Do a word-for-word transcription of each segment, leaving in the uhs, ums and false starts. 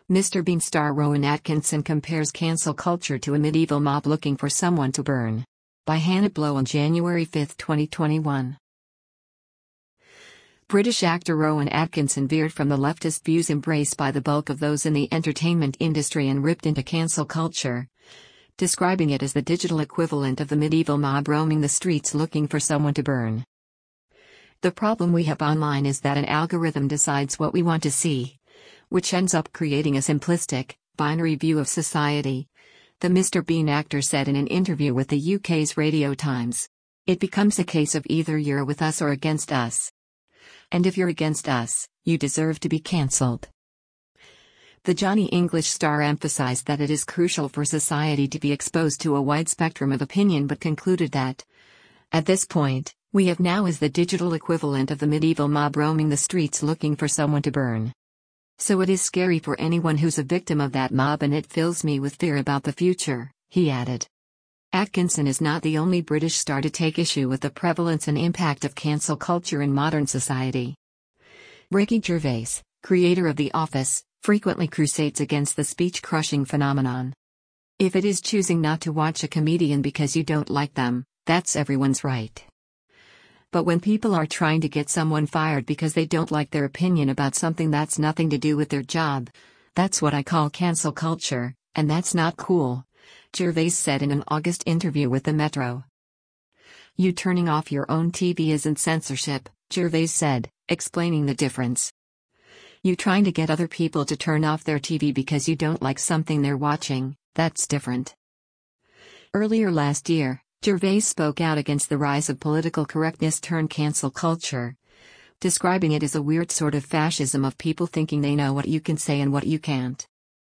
Mister Bean star Rowan Atkinson compares cancel culture to a medieval mob looking for someone to burn. By Hannah Blow on January fifth, twenty twenty-one. British actor Rowan Atkinson veered from the leftist views embraced by the bulk of those in the entertainment industry and ripped into cancel culture, describing it as the digital equivalent of the medieval mob roaming the streets looking for someone to burn. The problem we have online is that an algorithm decides what we want to see, which ends up creating a simplistic, binary view of society, the Mister Bean actor said in an interview with the U K's Radio Times. It becomes a case of either you're with us or against us. And if you're against us, you deserve to be cancelled. The Johnny English star emphasized that it is crucial for society to be exposed to a wide spectrum of opinion but concluded that, at this point, we have now is the digital equivalent of the medieval mob roaming the streets looking for someone to burn. So it is scary for anyone who's a victim of that mob and it fills me with fear about the future, he added. Atkinson is not the only British star to take issue with the prevalence and impact of cancel culture in modern society. Ricky Gervais, creator of The Office, frequently crusades against the speech-crushing phenomenon. If it is choosing not to watch a comedian because you don't like them, that's everyone's right. But when people are trying to get someone fired because they don't like their opinion about something that's nothing to do with their job, that's what I call cancel culture, and that's not cool, Gervais said in an August interview with the Metro. You turning off your own T V isn't censorship, Gervais said, explaining the difference. You trying to get other people to turn off their T V because you don't like something they're watching, that's different. Earlier last year, Gervais spoke out against the rise of political correctness turned cancel culture, describing it as a weird sort of fascism of people thinking they know what you can say and what you can't.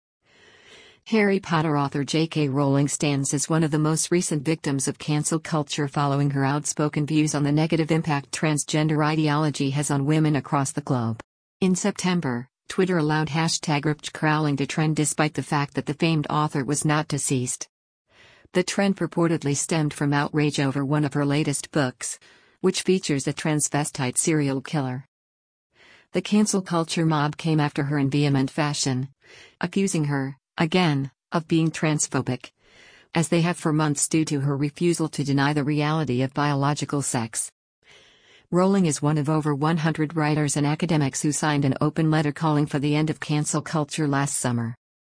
Harry Potter author J K Rowling stands as one of the most recent victims of cancel culture following her outspoken views on the negative impact transgender ideology has on women across the globe. In September, Twitter allowed hashtag Riptide Rowling to trend despite the fact that the famed author was not deceased. The trend purportedly stemmed from outrage over one of her latest books, which features a transvestite serial killer. The cancel culture mob came after her in vehement fashion, accusing her, again, of being transphobic, as they have for months due to her refusal to deny the reality of biological sex. Rowling is one of over one hundred writers and academics who signed an open letter calling for the end of cancel culture last summer.